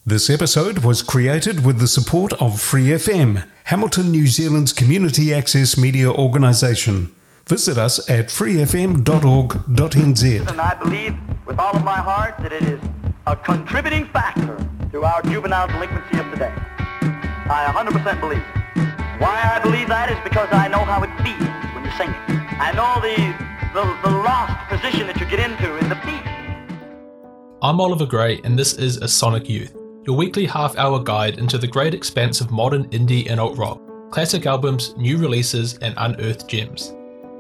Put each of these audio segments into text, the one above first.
This episode was created with the support of Free FM, Hamilton, New Zealand's community access media organisation. Visit us at freefm.org.nz. And I believe with all of my heart that it is a contributing factor to our juvenile delinquency of today. I 100% believe it. Why I believe that is because I know how it feels when you sing it. I know the lost position that you get into in the beat. I'm Oliver Gray, and this is A Sonic Youth, your weekly half-hour guide into the great expanse of modern indie and alt-rock, classic albums, new releases, and unearthed gems.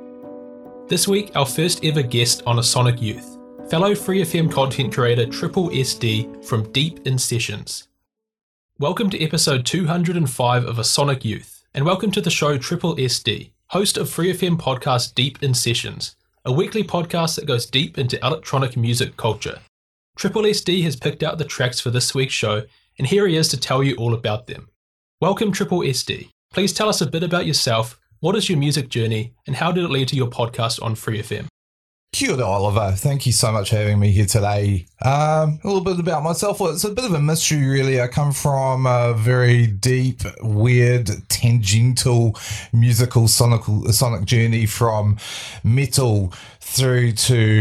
This week, our first ever guest on A Sonic Youth, fellow Free FM content creator Triple SD from Deep in Sessions. Welcome to episode 205 of A Sonic Youth, and welcome to the show Triple SD, host of Free FM podcast Deep in Sessions, a weekly podcast that goes deep into electronic music culture. Triple SD has picked out the tracks for this week's show, and here he is to tell you all about them. Welcome, Triple SD. Please tell us a bit about yourself, what is your music journey, and how did it lead to your podcast on Free FM? Kia ora, Oliver. Thank you so much for having me here today. A little bit about myself. Well, it's a bit of a mystery, really. I come from a very deep, weird, tangential, musical, sonic journey from metal through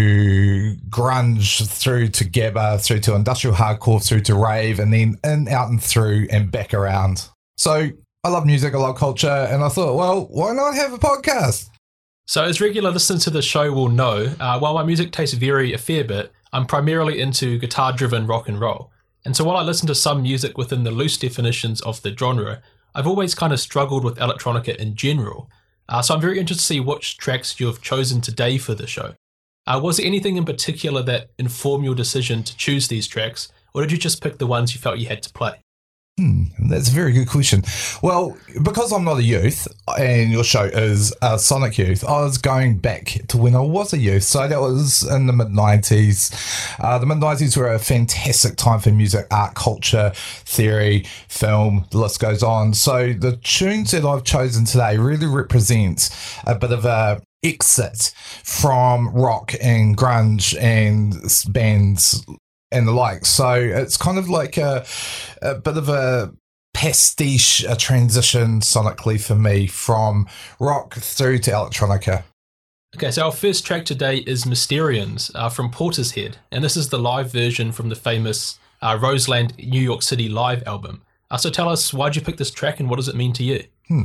to grunge, through to gabba, through to industrial hardcore, through to rave, and then in, out and through and back around. So I love music, I love culture, and I thought, well, why not have a podcast? So as regular listeners to the show will know, while my music tastes vary a fair bit, I'm primarily into guitar-driven rock and roll. And so while I listen to some music within the loose definitions of the genre, I've always kind of struggled with electronica in general. So I'm very interested to see which tracks you have chosen today for the show. Was there anything in particular that informed your decision to choose these tracks, or did you just pick the ones you felt you had to play? That's a very good question. Well, because I'm not a youth and your show is a Sonic Youth, I was going back to when I was a youth. So that was in the mid-90s. The mid-90s were a fantastic time for music, art, culture, theory, film, the list goes on. So the tunes that I've chosen today really represent a bit of a exit from rock and grunge and bands and the like. So it's kind of like a bit of a pastiche, a transition sonically for me from rock through to electronica. Okay, so our first track today is Mysterians from Portishead, and this is the live version from the famous Roseland New York City live album. So tell us, why'd you pick this track and what does it mean to you?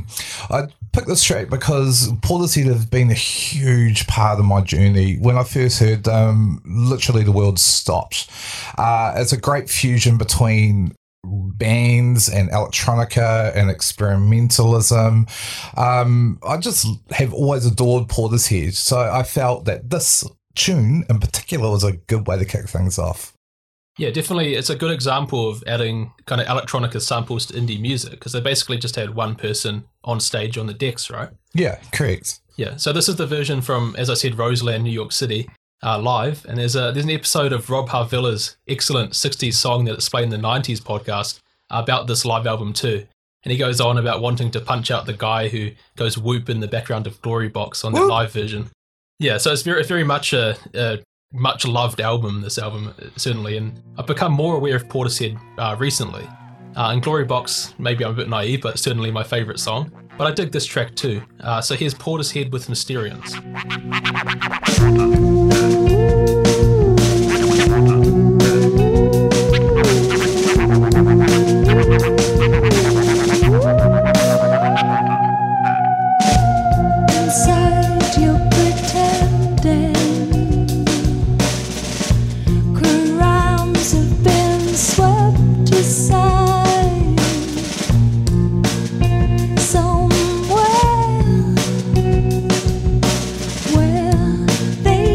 I picked this track because Portishead have been a huge part of my journey. When I first heard them, literally the world stopped. It's a great fusion between bands and electronica and experimentalism. I just have always adored Portishead, so I felt that this tune in particular was a good way to kick things off. Yeah, definitely. It's a good example of adding kind of electronica samples to indie music because they basically just had one person on stage on the decks, right? Yeah, correct. Yeah, so this is the version from, as I said, Roseland, New York City, live. And there's an episode of Rob Harvilla's excellent 60s song that explained the 90s podcast about this live album too. And he goes on about wanting to punch out the guy who goes whoop in the background of Glory Box on the live version. Yeah, so it's very much a much loved album, this album, certainly, and I've become more aware of Portishead recently. And Glory Box, maybe I'm a bit naive, but certainly my favourite song. But I dig this track too. So here's Portishead with Mysterians. Somewhere where they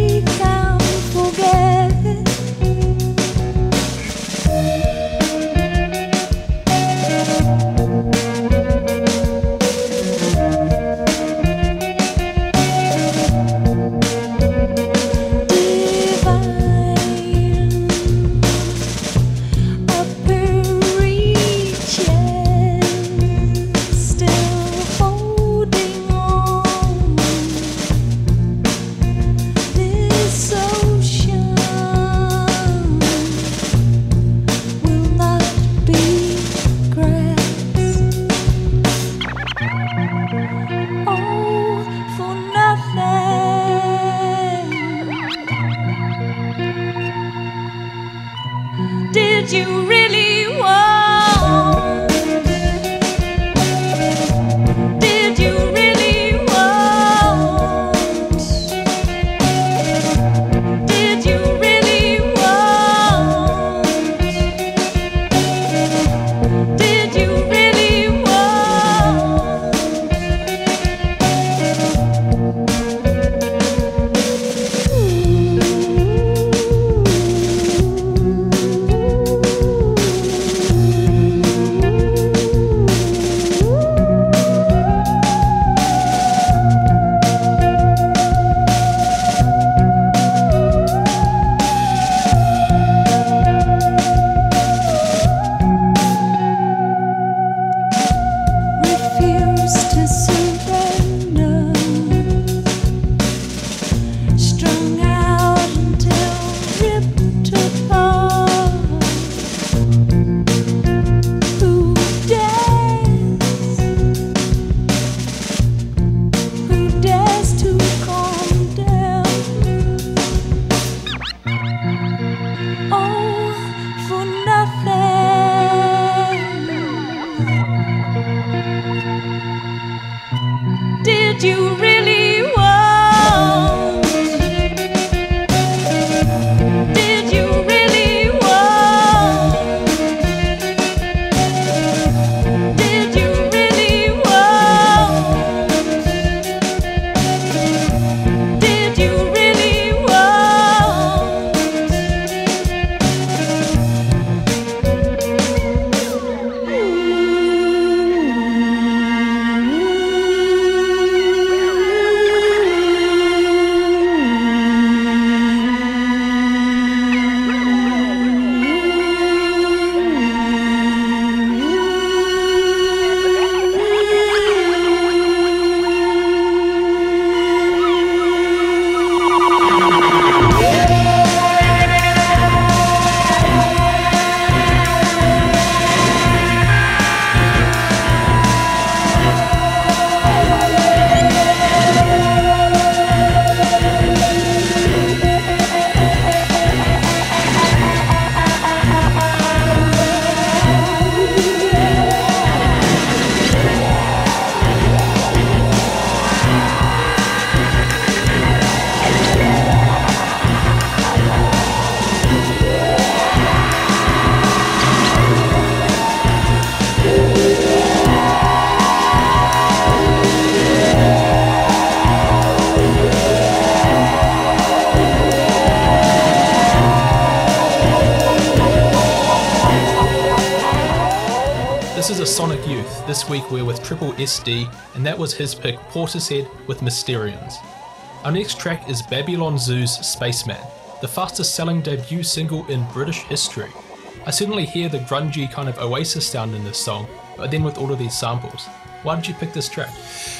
Sonic Youth. This week we're with Triple SD, and that was his pick, Portishead with Mysterians. Our next track is Babylon Zoo's Spaceman, the fastest selling debut single in British history. I certainly hear the grungy kind of Oasis sound in this song, but then with all of these samples. Why did you pick this track?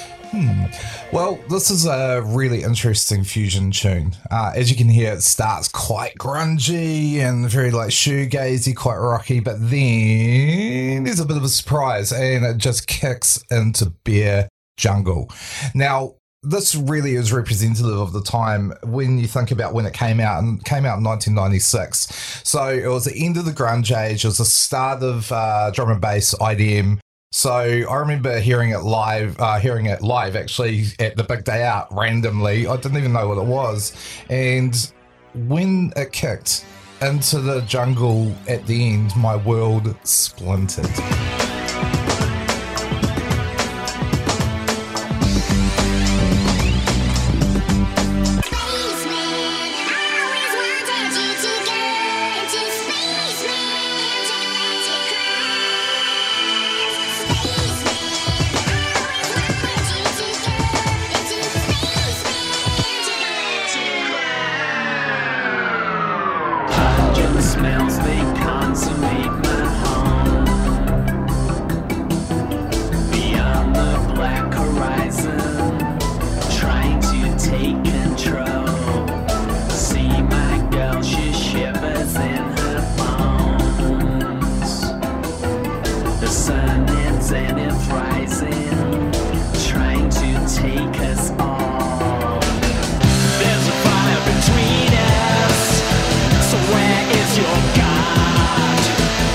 Well, this is a really interesting fusion tune. As you can hear, it starts quite grungy and very like shoegazy, quite rocky, but then there's a bit of a surprise and it just kicks into bare jungle. Now, this really is representative of the time when you think about when it came out, and came out in 1996. So it was the end of the grunge age, it was the start of drum and bass IDM. So I remember hearing it live actually at the Big Day Out randomly. I didn't even know what it was. And when it kicked into the jungle at the end, my world splintered. Your God.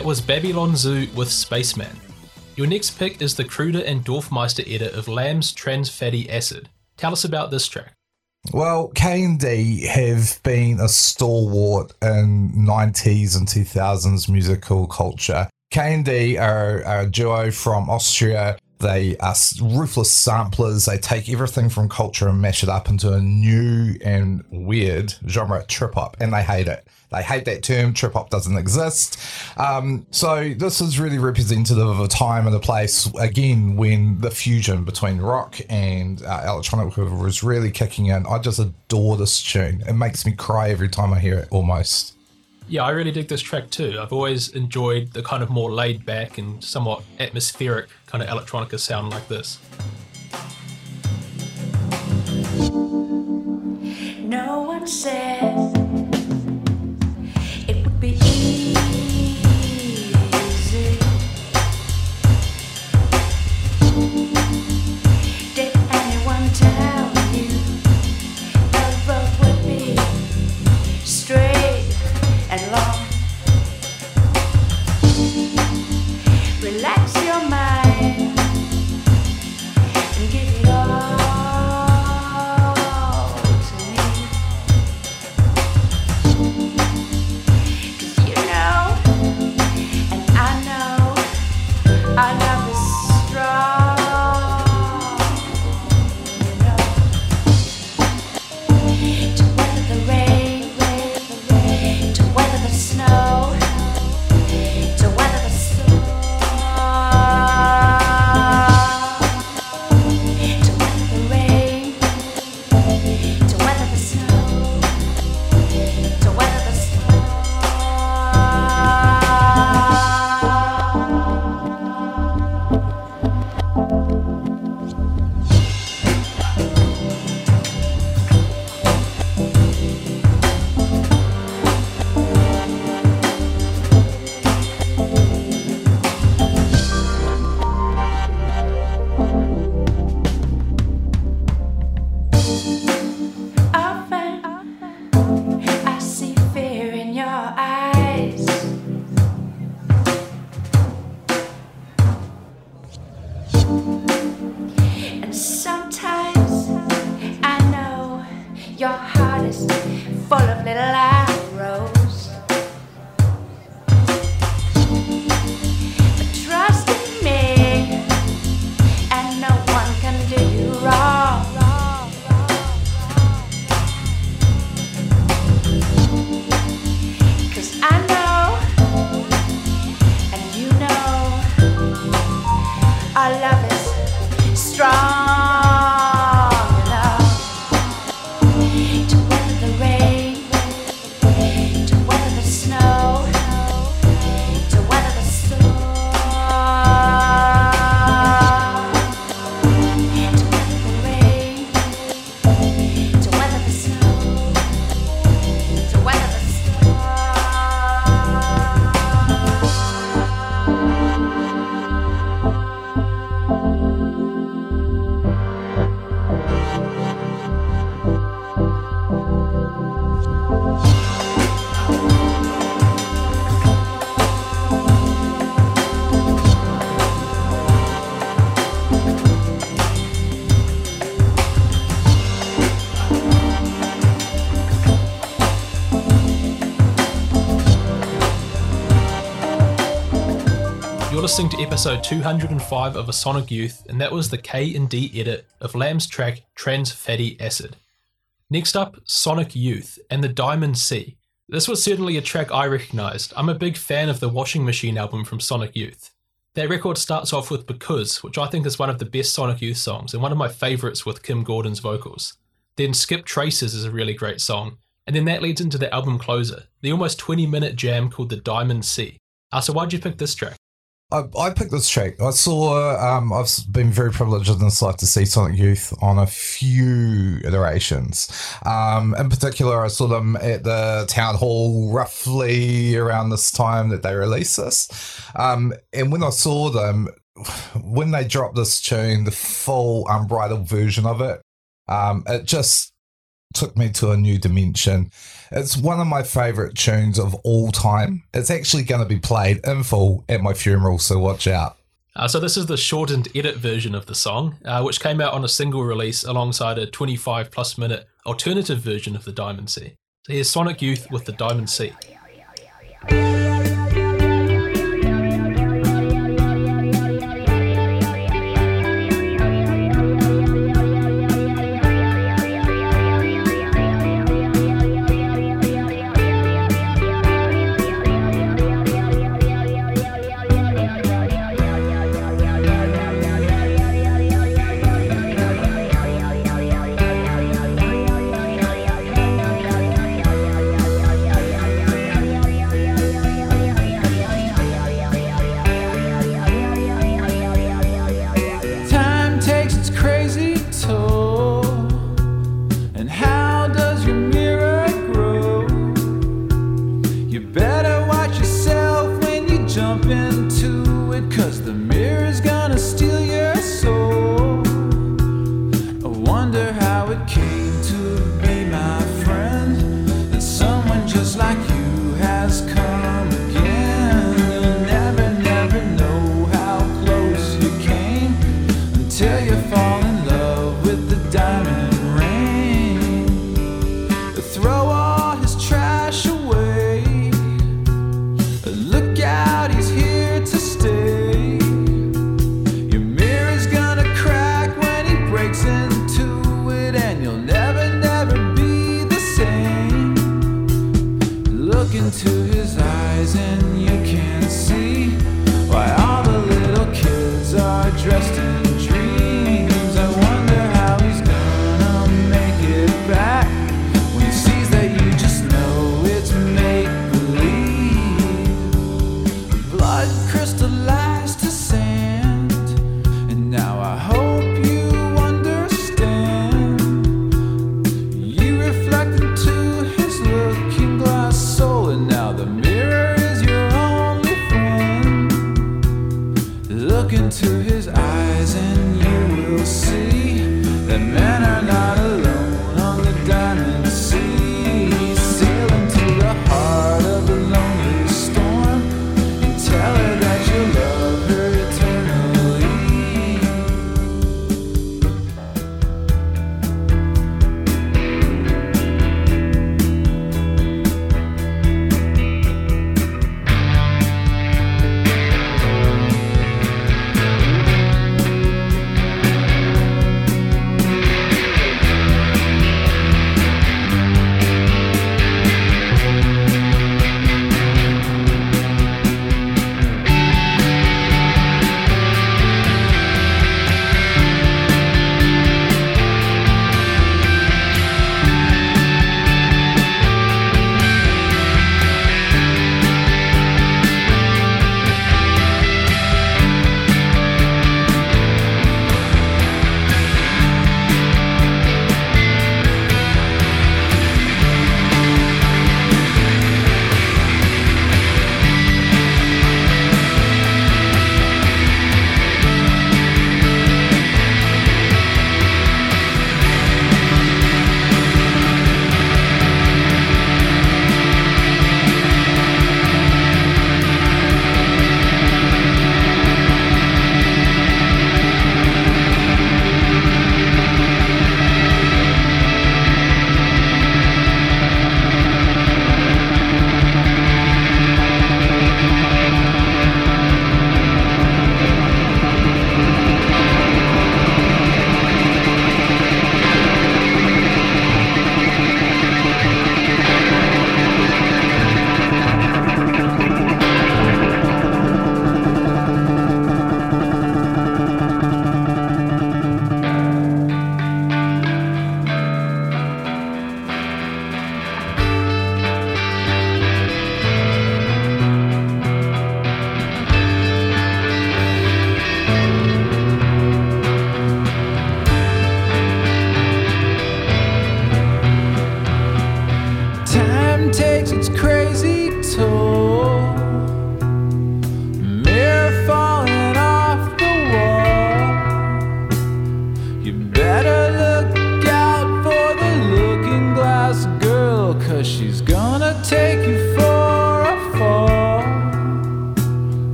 That was Babylon Zoo with Spaceman. Your next pick is the Kruder and Dorfmeister edit of Lamb's Trans Fatty Acid. Tell us about this track. Well, K&D have been a stalwart in 90s and 2000s musical culture. K&D are a duo from Austria. They are ruthless samplers. They take everything from culture and mash it up into a new and weird genre, trip-hop, and they hate it. They hate that term. Trip-hop doesn't exist. So this is really representative of a time and a place, again, when the fusion between rock and electronic was really kicking in. I just adore this tune. It makes me cry every time I hear it, almost. Yeah, I really dig this track too. I've always enjoyed the kind of more laid back and somewhat atmospheric kind of electronica sound like this. No one said it would be easy. Did anyone tell you the road would be straight and long? Relax your mind and give it all to me. 'Cause you know, and I know, our love is strong. You know, to weather the rain, to weather the snow, to weather the storm, to weather the rain, to weather the snow, to weather the storm. Often I see fear in your eyes. And sometimes I know your heart is full of little arrows. But trust in me, and no one can do you wrong. 'Cause I know, and you know, our love is strong enough to weather the rain, to weather the snow, to weather the storm, to weather the rain, to weather the snow, to weather the storm. You're listening to episode 205 of A Sonic Youth, and that was the K&D edit of Lamb's track Trans Fatty Acid. Next up, Sonic Youth and the Diamond Sea. This was certainly a track I recognised. I'm a big fan of the Washing Machine album from Sonic Youth. That record starts off with Because, which I think is one of the best Sonic Youth songs and one of my favourites with Kim Gordon's vocals. Then Skip Traces is a really great song, and then that leads into the album closer, the almost 20-minute jam called the Diamond Sea. So why'd you pick this track? I picked this track. I saw, I've been very privileged in this life to see Sonic Youth on a few iterations. In particular, I saw them at the Town Hall roughly around this time that they released this. And when I saw them, when they dropped this tune, the full unbridled version of it, it just took me to a new dimension. It's one of my favourite tunes of all time. It's actually going to be played in full at my funeral, so watch out. So this is the shortened edit version of the song, which came out on a single release alongside a 25 plus minute alternative version of the Diamond Sea. So here's Sonic Youth with the Diamond Sea.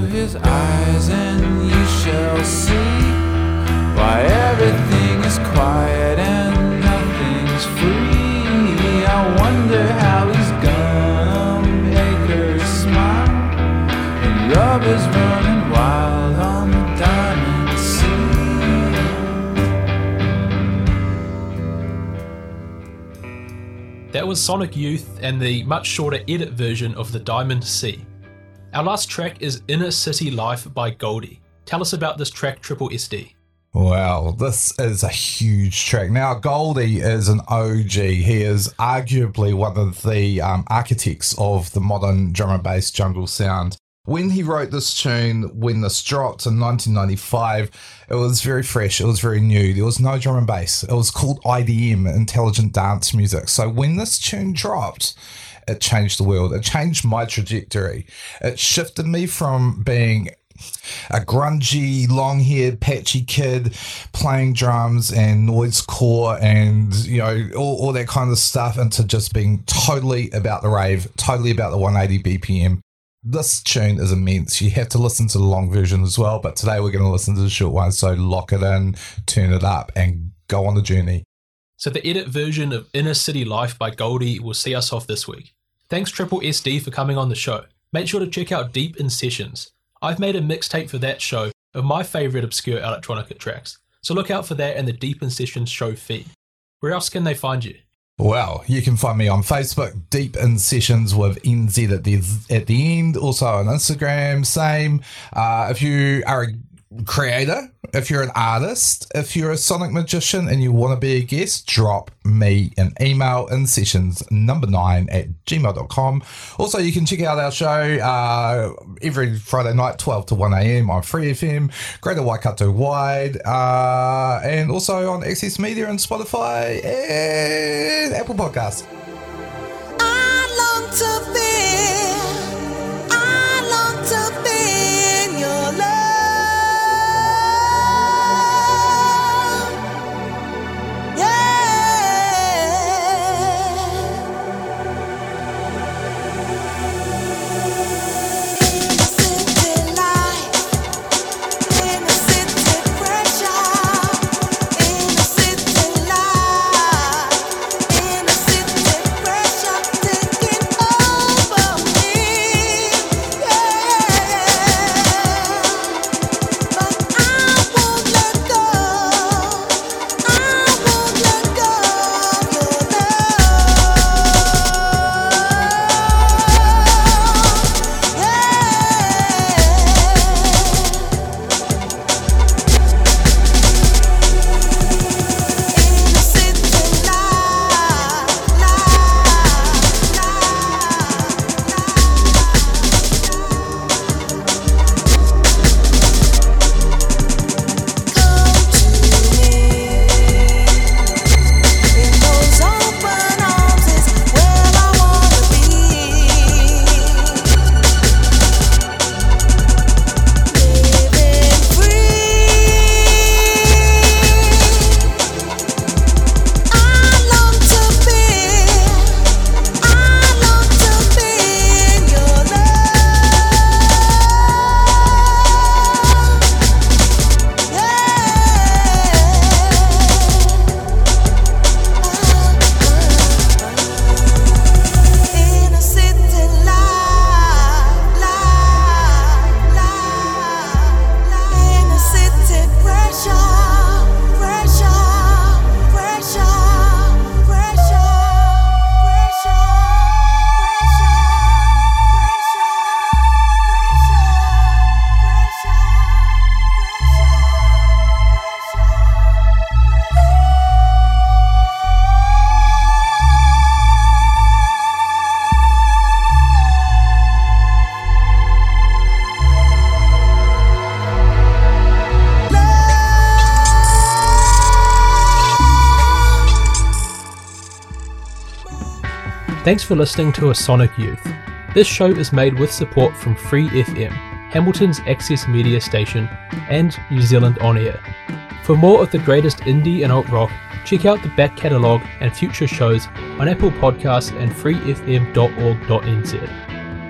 his eyes and you shall see why everything is quiet and nothing's free. I wonder how he's gonna make her smile when love is running wild on the diamond sea. That was Sonic Youth and the much shorter edit version of the Diamond Sea. Our last track is Inner City Life by Goldie. Tell us about this track, Triple SD. Wow, this is a huge track. Now, Goldie is an OG. He is arguably one of the architects of the modern drum and bass jungle sound. When he wrote this tune, when this dropped in 1995, it was very fresh, it was very new. There was no drum and bass. It was called IDM, Intelligent Dance Music. So when this tune dropped, it changed the world. It changed my trajectory. It shifted me from being a grungy, long-haired, patchy kid playing drums and noisecore and, you know, all that kind of stuff into just being totally about the rave, totally about the 180 BPM. This tune is immense. You have to listen to the long version as well, but today we're going to listen to the short one, so lock it in, turn it up, and go on the journey. So the edit version of Inner City Life by Goldie will see us off this week. Thanks Triple SD for coming on the show. Make sure to check out Deep in Sessions. I've made a mixtape for that show of my favourite obscure electronica tracks, so look out for that in the Deep in Sessions show feed. Where else can they find you? Well, you can find me on Facebook, Deep in Sessions with NZ at the end. Also on Instagram, same. If you are a creator, if you're an artist, if you're a sonic magician and you want to be a guest, drop me an email in sessions9@gmail.com. Also, you can check out our show every Friday night, 12 to 1 a.m. on Free FM, Greater Waikato Wide, and also on Access Media and Spotify and Apple Podcasts. I long to be in your love. Thanks for listening to A Sonic Youth. This show is made with support from Free FM, Hamilton's access media station, and New Zealand On Air. For more of the greatest indie and alt rock, check out the back catalogue and future shows on Apple Podcasts and freefm.org.nz.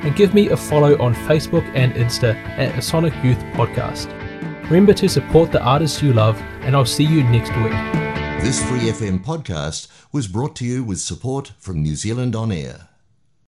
and give me a follow on Facebook and Insta at A Sonic Youth Podcast. Remember to support the artists you love, and I'll see you next week. This Free FM podcast was brought to you with support from New Zealand On Air.